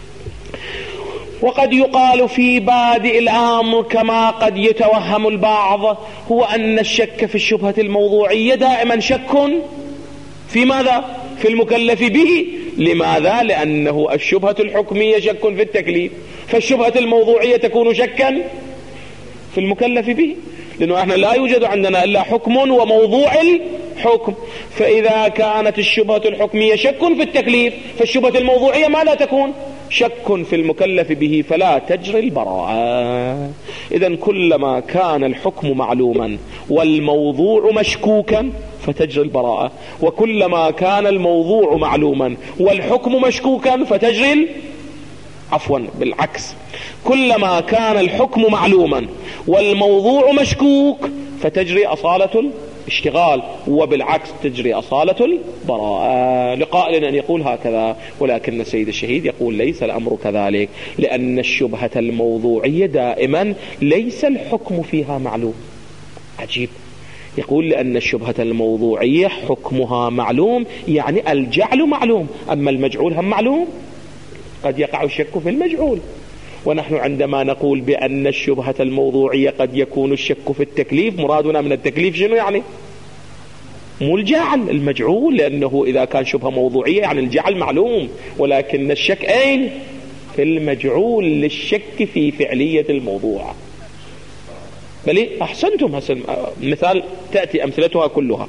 وقد يقال في بادئ الأمر كما قد يتوهم البعض هو أن الشك في الشبهة الموضوعية دائما شك في ماذا؟ في المكلف به. لماذا؟ لأنه الشبهة الحكمية شك في التكليف، فالشبهة الموضوعية تكون شكا في المكلف به، لأنه احنا لا يوجد عندنا إلا حكم وموضوع الحكم. فإذا كانت الشبهة الحكمية شك في التكليف فالشبهة الموضوعية ما لا تكون؟ شك في المكلف به، فلا تجري البراءة. إذن كلما كان الحكم معلوما والموضوع مشكوكا فتجري البراءة، وكلما كان الموضوع معلوما والحكم مشكوكا فتجري بالعكس، كلما كان الحكم معلوما والموضوع مشكوك فتجري أصالة الاشتغال، وبالعكس تجري أصالة البراءة. لقائل أن يقول هكذا، ولكن السيد الشهيد يقول ليس الأمر كذلك، لأن الشبهة الموضوعية دائما ليس الحكم فيها معلوم. عجيب، يقول لأن الشبهة الموضوعية حكمها معلوم، يعني الجعل معلوم، أما المجعول هم معلوم. قد يقع الشك في المجعول، ونحن عندما نقول بأن الشبهة الموضوعية قد يكون الشك في التكليف، مرادنا من التكليف شنو يعني؟ مو الجعل، المجعول، لأنه إذا كان شبهة موضوعية يعني الجعل معلوم، ولكن الشك أين؟ في المجعول، للشك في فعلية الموضوع. بل أحسنتم، مثال تأتي أمثلتها كلها.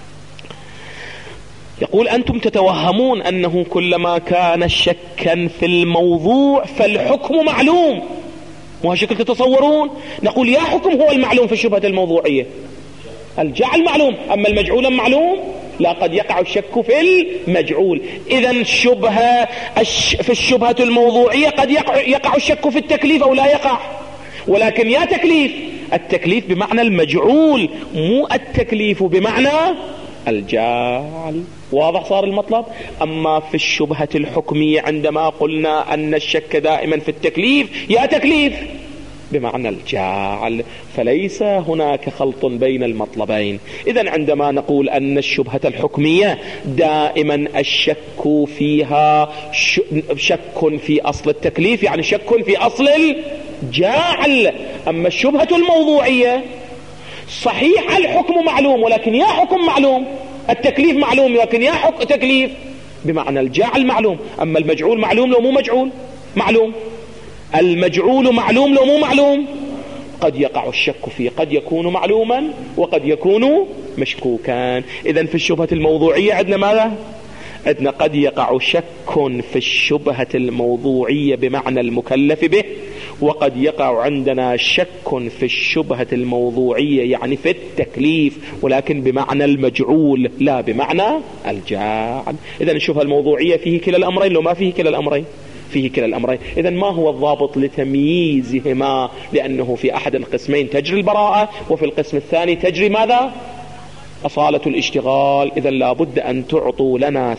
يقول أنتم تتوهمون أنه كلما كان شكا في الموضوع فالحكم معلوم، وهالشكل تتصورون. نقول يا حكم هو المعلوم في الشبهة الموضوعية؟ الجعل معلوم، أما المجعول معلوم؟ لا، قد يقع الشك في المجعول. إذن الشبهة في الشبهة الموضوعية قد يقع الشك في التكليف أو لا يقع، ولكن يا تكليف، التكليف بمعنى المجعول، مو التكليف بمعنى الجعل. واضح صار المطلب؟ أما في الشبهة الحكمية عندما قلنا أن الشك دائما في التكليف، يا تكليف بمعنى الجعل، فليس هناك خلط بين المطلبين. إذن عندما نقول أن الشبهة الحكمية دائما الشك فيها شك في أصل التكليف، يعني شك في أصل الجعل. أما الشبهة الموضوعية صحيح الحكم معلوم، ولكن يا حكم معلوم، التكليف معلوم ولكن يا حكم تكليف، بمعنى الجعل معلوم. أما المجعول معلوم لو مو مجعول معلوم، المجعول معلوم لو مو معلوم. قد يقع الشك فيه، قد يكون معلوما وقد يكون مشكوكا. إذن في الشبهة الموضوعية عندنا ماذا؟ عندنا قد يقع شك في الشبهة الموضوعية بمعنى المكلف به، وقد يقع عندنا شك في الشبهة الموضوعية يعني في التكليف، ولكن بمعنى المجعول لا بمعنى الجعل. إذن الشبهة الموضوعية فيه كلا الأمرين لو ما فيه كلا الأمرين؟ فيه كلا الأمرين. إذن ما هو الضابط لتمييزهما؟ لأنه في أحد القسمين تجري البراءة وفي القسم الثاني تجري ماذا؟ أصالة الاشتغال. إذن لابد أن تعطوا لنا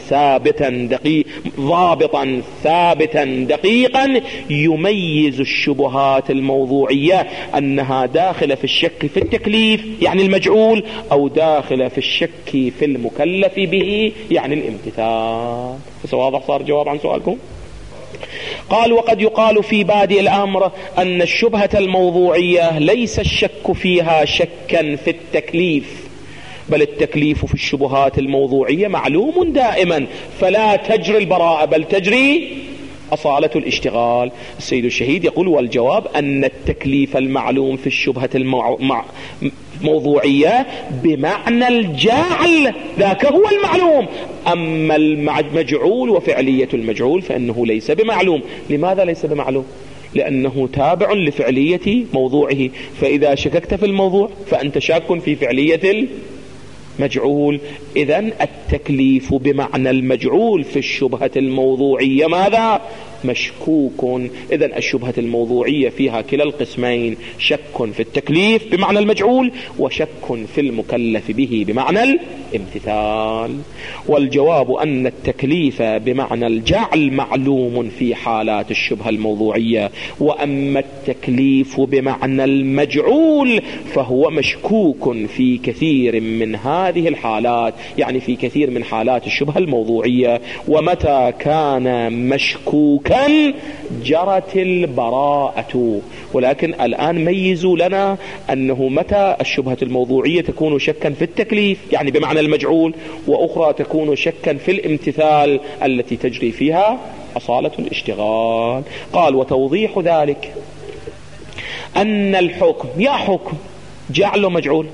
ضابطا ثابتا دقيقا يميز الشبهات الموضوعية أنها داخلة في الشك في التكليف يعني المجعول، أو داخلة في الشك في المكلف به يعني الامتثال. واضح صار جواب عن سؤالكم؟ قال وقد يقال في بادئ الأمر أن الشبهة الموضوعية ليس الشك فيها شكا في التكليف، بل التكليف في الشبهات الموضوعية معلوم دائما، فلا تجري البراءة بل تجري أصالة الاشتغال. السيد الشهيد يقول والجواب أن التكليف المعلوم في الشبهة الموضوعية بمعنى الجعل ذاك هو المعلوم، أما المجعول وفعلية المجعول فإنه ليس بمعلوم. لماذا ليس بمعلوم؟ لأنه تابع لفعلية موضوعه، فإذا شككت في الموضوع فأنت شاك في فعلية المجعول. إذن التكليف بمعنى المجعول في الشبهة الموضوعية ماذا؟ مشكوك. إذن الشبهة الموضوعية فيها كلا القسمين، شك في التكليف بمعنى المجعول وشك في المكلف به بمعنى الامتثال. والجواب أن التكليف بمعنى الجعل معلوم في حالات الشبهة الموضوعية، وأما التكليف بمعنى المجعول فهو مشكوك في كثير من هذه الحالات، يعني في كثير من حالات الشبهة الموضوعية. ومتى كان مشكوكا جرت البراءة. ولكن الآن ميزوا لنا أنه متى الشبهة الموضوعية تكون شكا في التكليف يعني بمعنى المجعول، وأخرى تكون شكا في الامتثال التي تجري فيها أصالة الاشتغال. قال وتوضيح ذلك أن الحكم يا حكم جعل مجعول،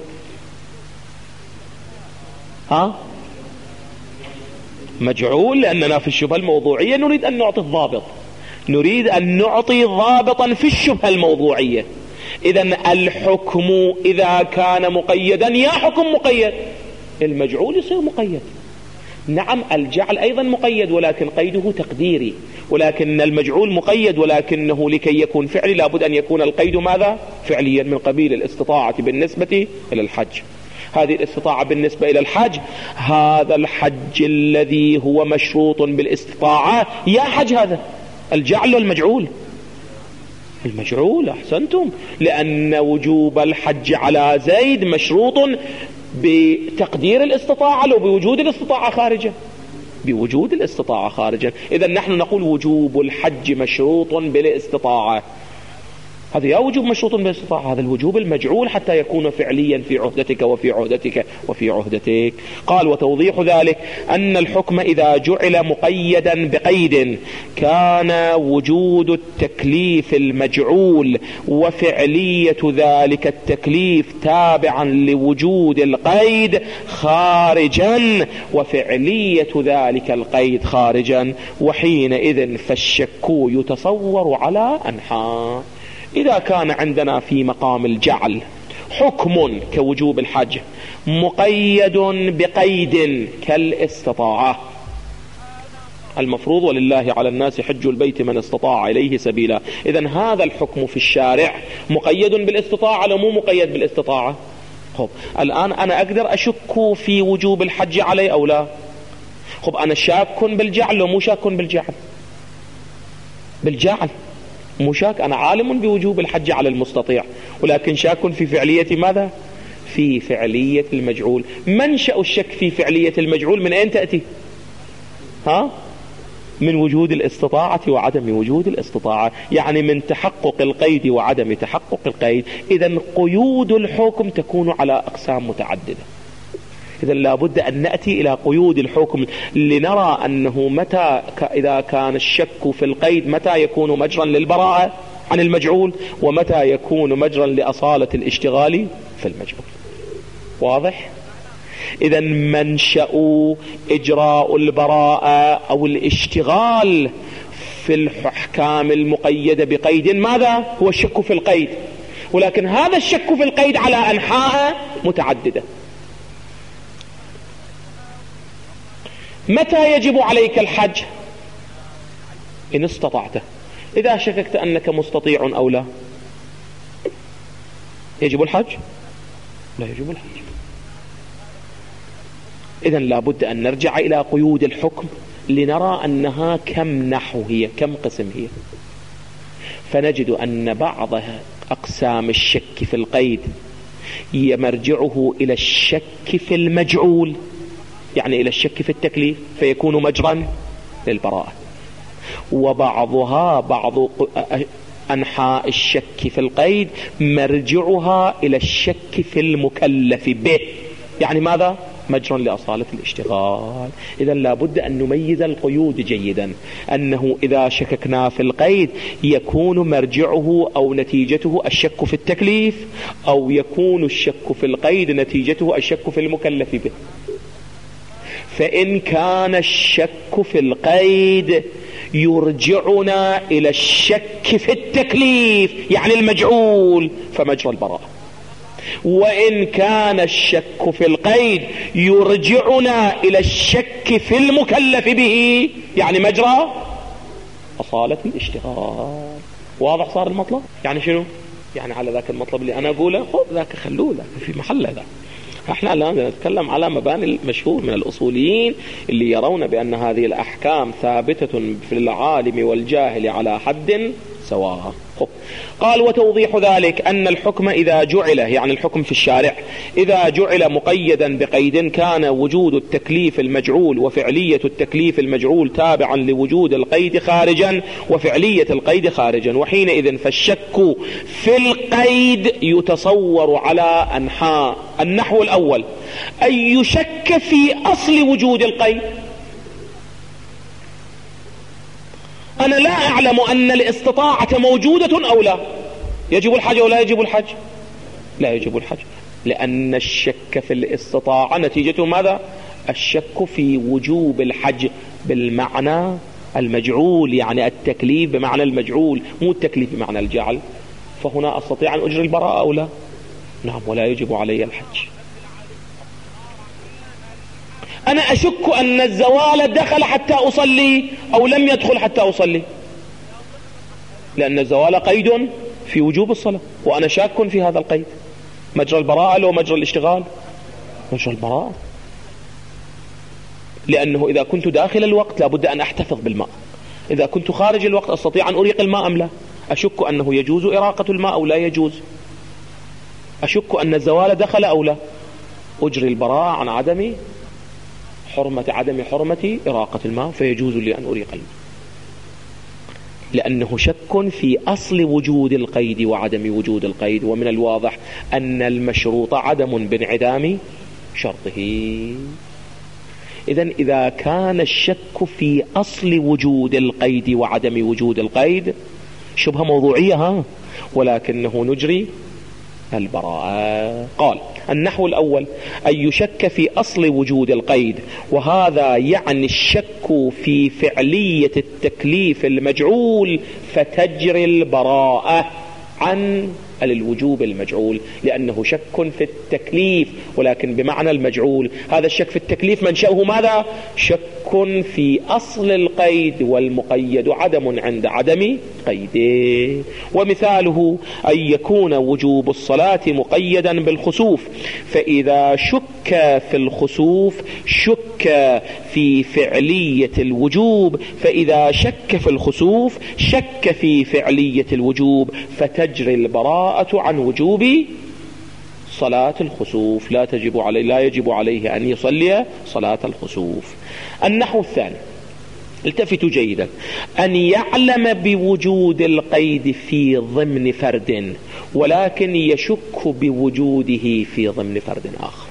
مجعول، لأننا في الشبهة الموضوعية نريد أن نعطي الضابط، نريد أن نعطي ضابطا في الشبهة الموضوعية. إذن الحكم إذا كان مقيدا يا حكم مقيد، المجعول يصير مقيد. نعم الجعل أيضا مقيد ولكن قيده تقديري، ولكن المجعول مقيد ولكنه لكي يكون فعلي لابد أن يكون القيد ماذا؟ فعليا، من قبيل الاستطاعة بالنسبة إلى الحج. هذه الاستطاعة بالنسبة إلى الحج، هذا الحج الذي هو مشروط بالاستطاعة يا حج، هذا الجعل المجعول، المجعول. أحسنتم، لأن وجوب الحج على زيد مشروط بتقدير الاستطاعة لو بوجود الاستطاعة خارجا، بوجود الاستطاعة خارجا. إذا نحن نقول وجوب الحج مشروط بالاستطاعة، هذا يا وجوب مشروط بالاستطاعة، هذا الوجوب المجعول حتى يكون فعليا في عهدتك وفي عهدتك وفي عهدتك. قال وتوضيح ذلك أن الحكم إذا جعل مقيدا بقيد كان وجود التكليف المجعول وفعلية ذلك التكليف تابعا لوجود القيد خارجا، وفعلية ذلك القيد خارجا، وحينئذ فالشك يتصور على أنحاء. إذا كان عندنا في مقام الجعل حكم كوجوب الحج مقيد بقيد كالاستطاعة، المفروض ولله على الناس حج البيت من استطاع إليه سبيلا. إذن هذا الحكم في الشارع مقيد بالاستطاعة لو مو مقيد بالاستطاعة؟ خب الآن أنا أقدر أشك في وجوب الحج علي أو لا؟ خب أنا شاك بالجعل لو مو شاك بالجعل؟ بالجعل، مو شاك، أنا عالم بوجوب الحج على المستطيع، ولكن شاك في فعلية ماذا؟ في فعلية المجعول. منشأ الشك في فعلية المجعول من أين تأتي؟ من وجود الاستطاعة وعدم وجود الاستطاعة، يعني من تحقق القيد وعدم تحقق القيد. إذن قيود الحكم تكون على أقسام متعددة. إذن لابد أن نأتي إلى قيود الحكم لنرى أنه متى إذا كان الشك في القيد متى يكون مجرا للبراءة عن المجعول، ومتى يكون مجرا لأصالة الاشتغال في المجعول. واضح؟ إذا منشأ إجراء البراءة أو الاشتغال في الأحكام المقيدة بقيد ماذا؟ هو الشك في القيد، ولكن هذا الشك في القيد على أنحاء متعددة. متى يجب عليك الحج؟ إن استطعته. إذا شككت أنك مستطيع أو لا يجب الحج؟ لا يجب الحج. إذن لابد أن نرجع إلى قيود الحكم لنرى أنها كم نحو هي، كم قسم هي. فنجد أن بعض أقسام الشك في القيد يمرجعه إلى الشك في المجعول، يعني إلى الشك في التكليف، فيكون مجرا للبراءة. وبعضها بعض أنحاء الشك في القيد مرجعها إلى الشك في المكلف به، يعني ماذا؟ مجرا لأصالة الاشتغال. إذا لابد أن نميز القيود جيدا، أنه إذا شككنا في القيد يكون مرجعه أو نتيجته الشك في التكليف، أو يكون الشك في القيد نتيجته الشك في المكلف به. فإن كان الشك في القيد يرجعنا إلى الشك في التكليف يعني المجعول فمجرى البراءة، وإن كان الشك في القيد يرجعنا إلى الشك في المكلف به يعني مجرى أصالة الاشتغال. واضح صار المطلب؟ يعني شنو؟ يعني على ذاك المطلب اللي أنا أقوله خذ ذاك خلوه ذاك في محله ذاك. احنا الآن نتكلم على مباني المشهور من الأصوليين اللي يرون بأن هذه الأحكام ثابتة في العالم والجاهل على حد سواء. قال وتوضيح ذلك أن الحكم إذا جعل، يعني الحكم في الشارع إذا جعل مقيدا بقيد كان وجود التكليف المجعول وفعلية التكليف المجعول تابعا لوجود القيد خارجا وفعلية القيد خارجا، وحينئذ فالشك في القيد يتصور على أنحاء. النحو الأول أن يشك في أصل وجود القيد. أنا لا أعلم أن الاستطاعة موجودة أو لا، يجب الحج أو لا يجب الحج؟ لا يجب الحج، لأن الشك في الاستطاعة نتيجته ماذا؟ الشك في وجوب الحج بالمعنى المجعول، يعني التكليف بمعنى المجعول مو التكليف بمعنى الجعل. فهنا أستطيع أن أجري البراءة أو لا؟ نعم، ولا يجب علي الحج. أنا أشك أن الزوال دخل حتى أصلي أو لم يدخل حتى أصلي، لأن الزوال قيد في وجوب الصلاة وأنا شاك في هذا القيد. مجرى البراءة لو مجرى الاشتغال؟ مجرى البراءة، لأنه إذا كنت داخل الوقت لابد أن أحتفظ بالماء، إذا كنت خارج الوقت أستطيع أن أريق الماء أم لا؟ أشك أنه يجوز إراقة الماء أو لا يجوز، أشك أن الزوال دخل أو لا، أجري البراءة عن عدم حرمة إراقة الماء، فيجوز لي أن أريق الماء، لأنه شك في أصل وجود القيد وعدم وجود القيد. ومن الواضح أن المشروط عدم بانعدام شرطه. إذن إذا كان الشك في أصل وجود القيد وعدم وجود القيد شبهة موضوعية ولكنه نجري البراءة. قال النحو الأول أن يشك في أصل وجود القيد، وهذا يعني الشك في فعلية التكليف المجعول فتجري البراءة عن الوجوب المجعول، لأنه شك في التكليف ولكن بمعنى المجعول. هذا الشك في التكليف منشأه ماذا؟ شك في أصل القيد، والمقيد عدم عند عدم قيده. ومثاله أن يكون وجوب الصلاة مقيدا بالخسوف، فإذا شك في الخسوف شك في فعلية الوجوب، فإذا شك في الخسوف شك في فعلية الوجوب، فتجري البراءة عن وجوب صلاة الخسوف، لا يجب عليه أن يصلي صلاة الخسوف. النحو الثاني، التفتوا جيدا، أن يعلم بوجود القيد في ضمن فرد ولكن يشك بوجوده في ضمن فرد آخر.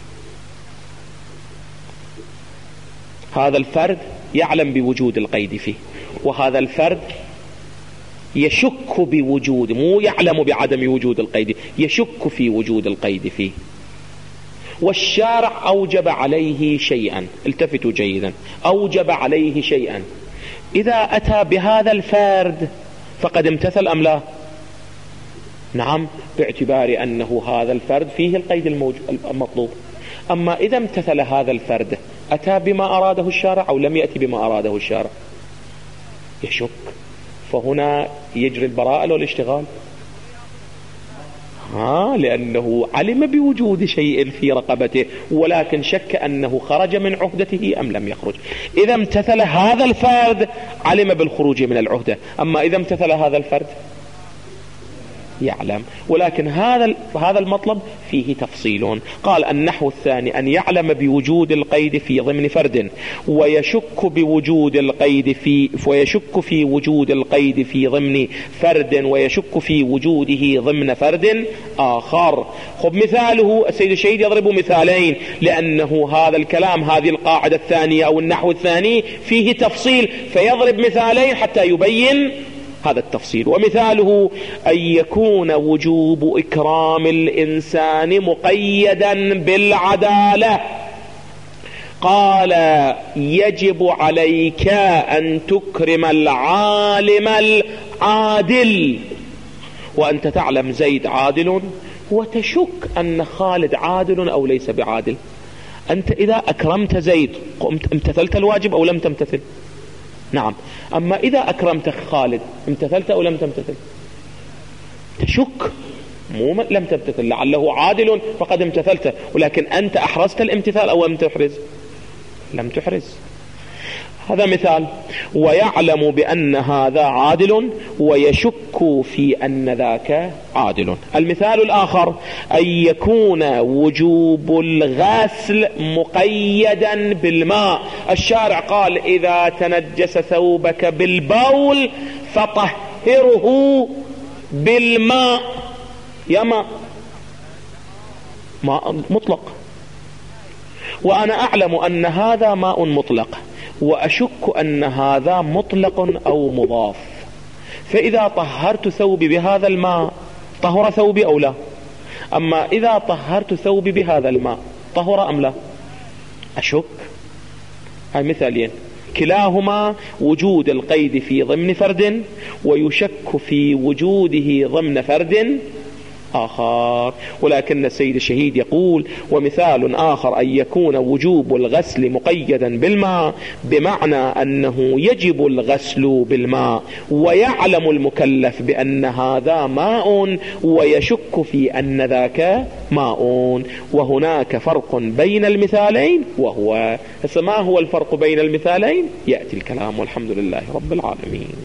هذا الفرد يعلم بوجود القيد فيه، وهذا الفرد يشك بوجود، مو يعلم بعدم وجود القيد، يشك في وجود القيد فيه، والشارع أوجب عليه شيئا. التفتوا جيدا، أوجب عليه شيئا، إذا أتى بهذا الفرد فقد امتثل أم لا؟ نعم، باعتبار أنه هذا الفرد فيه القيد المطلوب. أما إذا امتثل هذا الفرد أتى بما أراده الشارع أو لم يأتي بما أراده الشارع؟ يشك، فهنا يجري البراءة والاشتغال، لأنه علم بوجود شيء في رقبته ولكن شك أنه خرج من عهدته أم لم يخرج. إذا امتثل هذا الفرد علم بالخروج من العهدة، أما إذا امتثل هذا الفرد يعلم. ولكن هذا المطلب فيه تفصيل. قال النحو الثاني أن يعلم بوجود القيد في ضمن فرد ويشك بوجود القيد ويشك في وجود القيد في ضمن فرد ويشك في وجوده ضمن فرد آخر. خب مثاله، السيد الشهيد يضرب مثالين لأنه هذا الكلام، هذه القاعدة الثانية أو النحو الثاني فيه تفصيل، فيضرب مثالين حتى يبين هذا التفصيل. ومثاله أن يكون وجوب إكرام الإنسان مقيدا بالعدالة. قال يجب عليك أن تكرم العالم العادل، وأنت تعلم زيد عادل وتشك أن خالد عادل أو ليس بعادل. أنت إذا أكرمت زيد امتثلت الواجب أو لم تمتثل؟ نعم. أما إذا أكرمت خالد امتثلت أو لم تمتثل؟ تشك، مو لم تمتثل، لعله عادل فقد امتثلت، ولكن أنت أحرزت الامتثال أو لم تحرز؟ لم تحرز. هذا مثال. ويعلم بأن هذا عادل ويشك في أن ذاك عادل. المثال الآخر أن يكون وجوب الغسل مقيدا بالماء. الشارع قال إذا تنجس ثوبك بالبول فطهره بالماء، يا ماء مطلق، وأنا أعلم أن هذا ماء مطلق وأشك أن هذا مطلق أو مضاف، فإذا طهرت ثوبي بهذا الماء طهر ثوبي أو لا؟ أما إذا طهرت ثوبي بهذا الماء طهر أم لا؟ أشك. هاي مثالين، كلاهما وجود القيد في ضمن فرد ويشك في وجوده ضمن فرد آخر. ولكن السيد الشهيد يقول ومثال آخر أن يكون وجوب الغسل مقيدا بالماء بمعنى أنه يجب الغسل بالماء ويعلم المكلف بأن هذا ماء ويشك في أن ذاك ماء، وهناك فرق بين المثالين. وهو ما هو الفرق بين المثالين؟ يأتي الكلام، والحمد لله رب العالمين.